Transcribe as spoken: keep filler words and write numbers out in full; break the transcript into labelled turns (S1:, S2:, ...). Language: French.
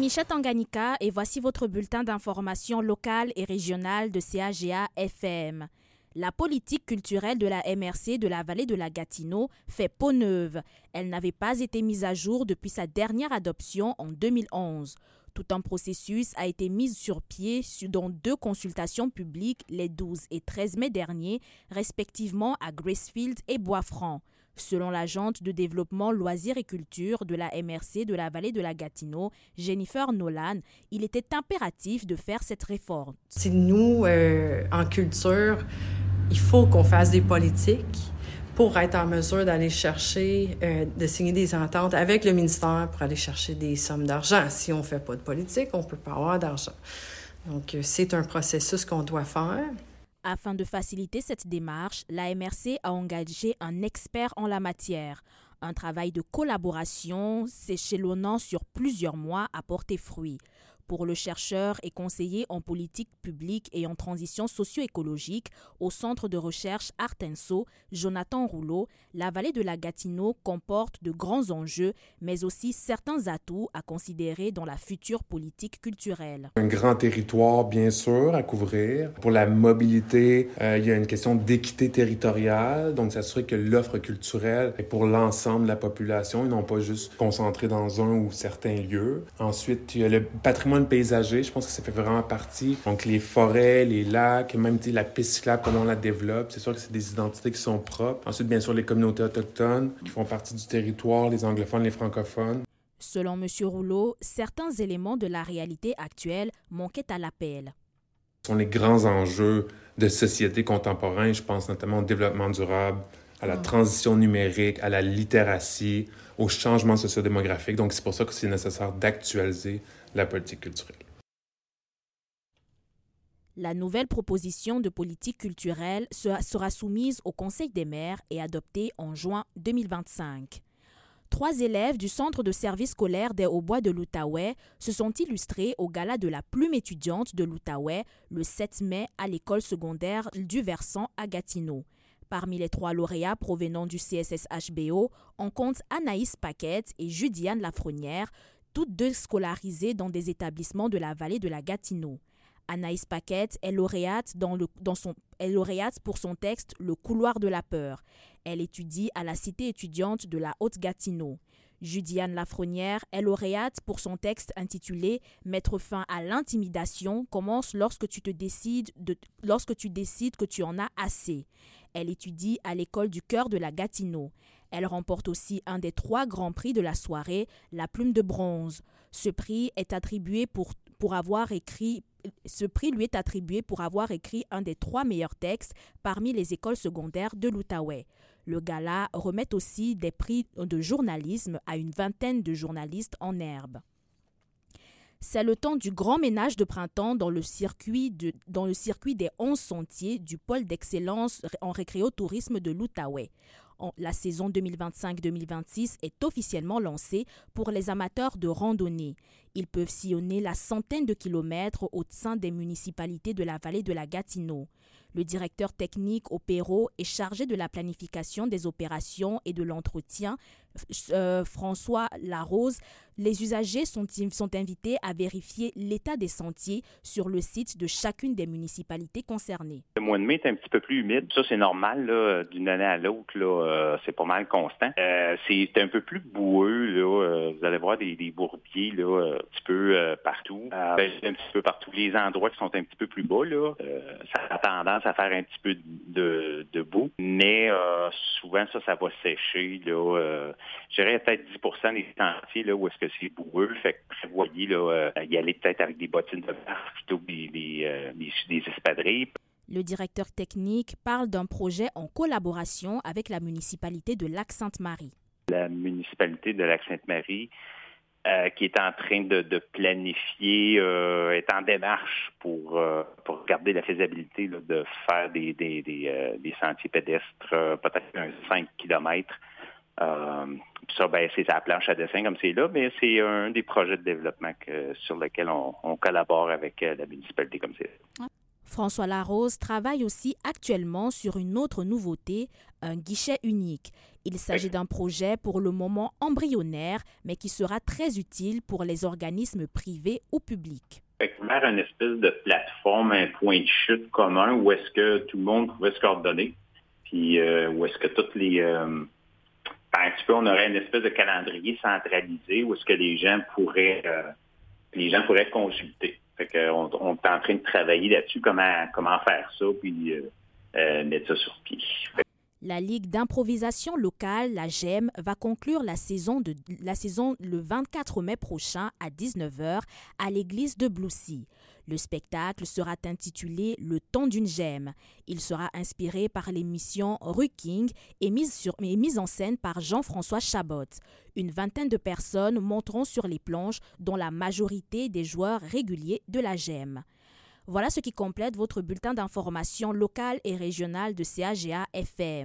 S1: Michette Tanganyika et voici votre bulletin d'information locale et régionale de C A G A F M. La politique culturelle de la M R C de la vallée de la Gatineau fait peau neuve. Elle n'avait pas été mise à jour depuis sa dernière adoption en deux mille onze. Tout un processus a été mis sur pied dans deux consultations publiques les douze et treize mai dernier, respectivement à Gracefield et Bois-Franc. Selon l'agente de développement loisirs et culture de la M R C de la vallée de la Gatineau, Jennifer Nolan, il était impératif de faire cette réforme.
S2: C'est nous, euh, en culture, il faut qu'on fasse des politiques pour être en mesure d'aller chercher, euh, de signer des ententes avec le ministère pour aller chercher des sommes d'argent. Si on ne fait pas de politique, on ne peut pas avoir d'argent. Donc, c'est un processus qu'on doit faire.
S1: Afin de faciliter cette démarche, la M R C a engagé un expert en la matière. Un travail de collaboration s'échelonnant sur plusieurs mois a porté fruit. Pour le chercheur et conseiller en politique publique et en transition socio-écologique au Centre de recherche Artenso, Jonathan Rouleau, la vallée de la Gatineau comporte de grands enjeux, mais aussi certains atouts à considérer dans la future politique culturelle.
S3: Un grand territoire, bien sûr, à couvrir. Pour la mobilité, euh, il y a une question d'équité territoriale, donc s'assurer que l'offre culturelle est pour l'ensemble de la population et non pas juste concentrée dans un ou certains lieux. Ensuite, il y a le patrimoine paysager, je pense que ça fait vraiment partie. Donc, les forêts, les lacs, même la piste cyclable, comment on la développe. C'est sûr que c'est des identités qui sont propres. Ensuite, bien sûr, les communautés autochtones qui font partie du territoire, les anglophones, les francophones.
S1: Selon M. Rouleau, certains éléments de la réalité actuelle manquaient à l'appel.
S3: Ce sont les grands enjeux de société contemporaine. Je pense notamment au développement durable, à la transition numérique, à la littératie, au changement sociodémographique. Donc, c'est pour ça que c'est nécessaire d'actualiser la politique culturelle.
S1: La nouvelle proposition de politique culturelle sera soumise au Conseil des maires et adoptée en juin deux mille vingt-cinq. Trois élèves du Centre de service scolaire des Hauts-Bois de l'Outaouais se sont illustrés au gala de la plume étudiante de l'Outaouais le sept mai à l'école secondaire du Versant à Gatineau. Parmi les trois lauréats provenant du C S S H B O, on compte Anaïs Paquette et Judiane Lafrenière, toutes deux scolarisées dans des établissements de la vallée de la Gatineau. Anaïs Paquette est lauréate, dans le, dans son, est lauréate pour son texte « Le couloir de la peur ». Elle étudie à la cité étudiante de la Haute-Gatineau. Judiane Lafrenière est lauréate pour son texte intitulé « Mettre fin à l'intimidation commence lorsque tu te décides de, lorsque tu décides que tu en as assez ». Elle étudie à l'école du cœur de la Gatineau. Elle remporte aussi un des trois grands prix de la soirée, la plume de bronze. Ce prix est attribué pour, pour avoir écrit, ce prix lui est attribué pour avoir écrit un des trois meilleurs textes parmi les écoles secondaires de l'Outaouais. Le gala remet aussi des prix de journalisme à une vingtaine de journalistes en herbe. C'est le temps du grand ménage de printemps dans le circuit, de, dans le circuit des onze sentiers du pôle d'excellence en récréotourisme de l'Outaouais. La saison deux mille vingt-cinq deux mille vingt-six est officiellement lancée pour les amateurs de randonnée. Ils peuvent sillonner la centaine de kilomètres au sein des municipalités de la vallée de la Gatineau. Le directeur technique au Pérou est chargé de la planification des opérations et de l'entretien, euh, François Larose. Les usagers sont, sont invités à vérifier l'état des sentiers sur le site de chacune des municipalités concernées.
S4: Le mois de mai est un petit peu plus humide. Ça, c'est normal, là, d'une année à l'autre. Là, euh, c'est pas mal constant. Euh, c'est un peu plus boueux. Là, euh, vous allez voir des, des bourbiers là, un petit peu euh, partout. Euh, ben, un petit peu partout. Les endroits qui sont un petit peu plus bas, là, euh, ça a tendance à faire un petit peu de, de boue. Mais euh, souvent, ça, ça va sécher. Là, euh, je dirais peut-être dix pour cent des sentiers là, où est-ce que c'est boueux. Fait que prévoyez là, euh, y aller peut-être avec des bottines de barre plutôt que des, des, euh, des, des espadrilles.
S1: Le directeur technique parle d'un projet en collaboration avec la municipalité de Lac-Sainte-Marie.
S4: La municipalité de Lac-Sainte-Marie euh, qui est en train de, de planifier, euh, est en démarche pour, euh, pour regarder la faisabilité là, de faire des, des, des, euh, des sentiers pédestres, euh, peut-être un cinq kilomètres. Euh, ça, ben, c'est à la planche à dessin comme c'est là, mais c'est un des projets de développement que, sur lequel on, on collabore avec la municipalité comme c'est là.
S1: François Larose travaille aussi actuellement sur une autre nouveauté, un guichet unique. Il s'agit d'un projet pour le moment embryonnaire, mais qui sera très utile pour les organismes privés ou publics.
S4: Faire une espèce de plateforme, un point de chute commun où est-ce que tout le monde pouvait se coordonner, puis euh, où est-ce que toutes les... Euh, un petit peu, on aurait une espèce de calendrier centralisé où est-ce que les gens pourraient, euh, les gens pourraient consulter. Fait qu'on on est en train de travailler là-dessus, comment, comment faire ça, puis euh, euh, mettre ça sur pied. Fait
S1: La Ligue d'improvisation locale, la G E M, va conclure la saison, de, la saison le vingt-quatre mai prochain à dix-neuf heures à l'église de Bloussy. Le spectacle sera intitulé « Le temps d'une G E M ». Il sera inspiré par l'émission Rue King et mise, sur, et mise en scène par Jean-François Chabot. Une vingtaine de personnes monteront sur les planches, dont la majorité des joueurs réguliers de la G E M. Voilà ce qui complète votre bulletin d'information locale et régionale de C A G A F M.